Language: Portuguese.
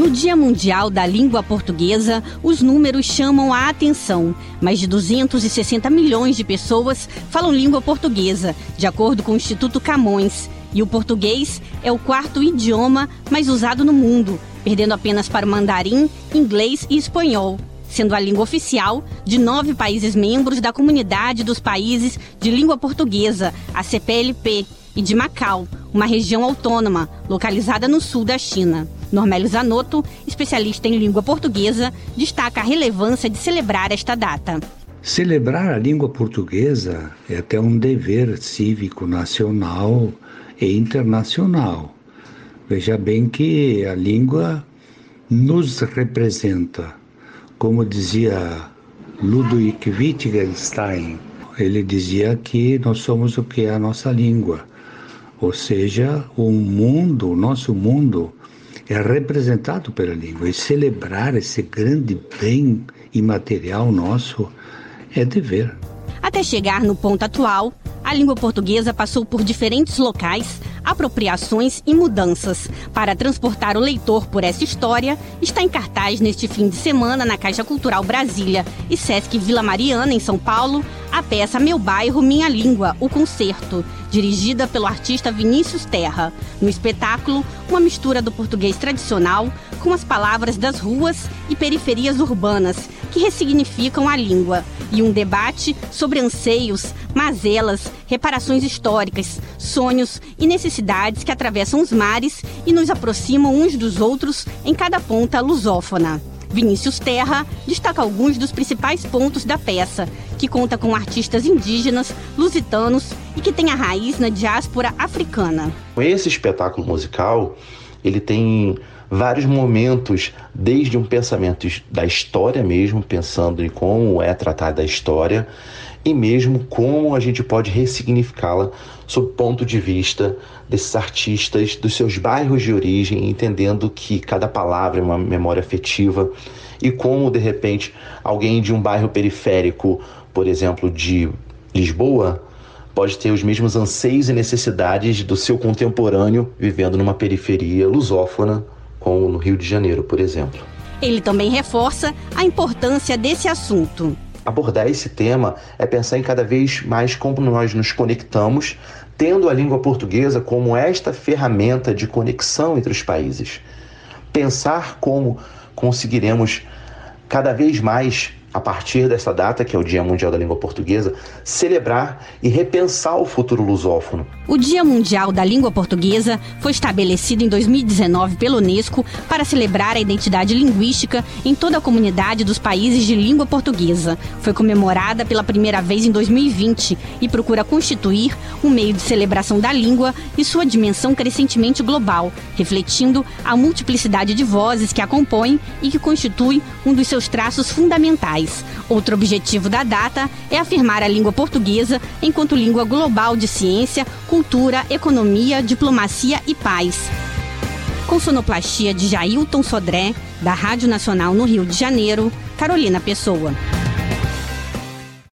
No Dia Mundial da Língua Portuguesa, os números chamam a atenção. Mais de 260 milhões de pessoas falam língua portuguesa, de acordo com o Instituto Camões. E o português é o quarto idioma mais usado no mundo, perdendo apenas para o mandarim, inglês e espanhol, sendo a língua oficial de 9 países membros da Comunidade dos Países de Língua Portuguesa, a CPLP, e de Macau, uma região autônoma localizada no sul da China. Normélio Zanotto, especialista em língua portuguesa, destaca a relevância de celebrar esta data. Celebrar a língua portuguesa é até um dever cívico nacional e internacional. Veja bem que a língua nos representa. Como dizia Ludwig Wittgenstein, ele dizia que nós somos o que é a nossa língua. Ou seja, o nosso mundo é representado pela língua. E celebrar esse grande bem imaterial nosso é dever. Até chegar no ponto atual, a língua portuguesa passou por diferentes locais, apropriações e mudanças. Para transportar o leitor por essa história, está em cartaz neste fim de semana na Caixa Cultural Brasília e Sesc Vila Mariana, em São Paulo, a peça Meu Bairro, Minha Língua, o Concerto, dirigida pelo artista Vinícius Terra. No espetáculo, uma mistura do português tradicional com as palavras das ruas e periferias urbanas, que ressignificam a língua, e um debate sobre anseios, mazelas, reparações históricas, sonhos e necessidades que atravessam os mares e nos aproximam uns dos outros em cada ponta lusófona. Vinícius Terra destaca alguns dos principais pontos da peça, que conta com artistas indígenas, lusitanos e que tem a raiz na diáspora africana. Esse espetáculo musical, ele tem vários momentos, desde um pensamento da história mesmo, pensando em como é tratada a história, e mesmo como a gente pode ressignificá-la sob o ponto de vista desses artistas, dos seus bairros de origem, entendendo que cada palavra é uma memória afetiva, e como, de repente, alguém de um bairro periférico, por exemplo, de Lisboa, pode ter os mesmos anseios e necessidades do seu contemporâneo vivendo numa periferia lusófona, como no Rio de Janeiro, por exemplo. Ele também reforça a importância desse assunto. Abordar esse tema é pensar em cada vez mais como nós nos conectamos, tendo a língua portuguesa como esta ferramenta de conexão entre os países. Pensar como conseguiremos cada vez mais, a partir dessa data, que é o Dia Mundial da Língua Portuguesa, celebrar e repensar o futuro lusófono. O Dia Mundial da Língua Portuguesa foi estabelecido em 2019 pela Unesco para celebrar a identidade linguística em toda a comunidade dos países de língua portuguesa. Foi comemorada pela primeira vez em 2020 e procura constituir um meio de celebração da língua e sua dimensão crescentemente global, refletindo a multiplicidade de vozes que a compõem e que constitui um dos seus traços fundamentais. Outro objetivo da data é afirmar a língua portuguesa enquanto língua global de ciência, cultura, economia, diplomacia e paz. Com sonoplastia de Jailton Sodré, da Rádio Nacional no Rio de Janeiro, Carolina Pessoa.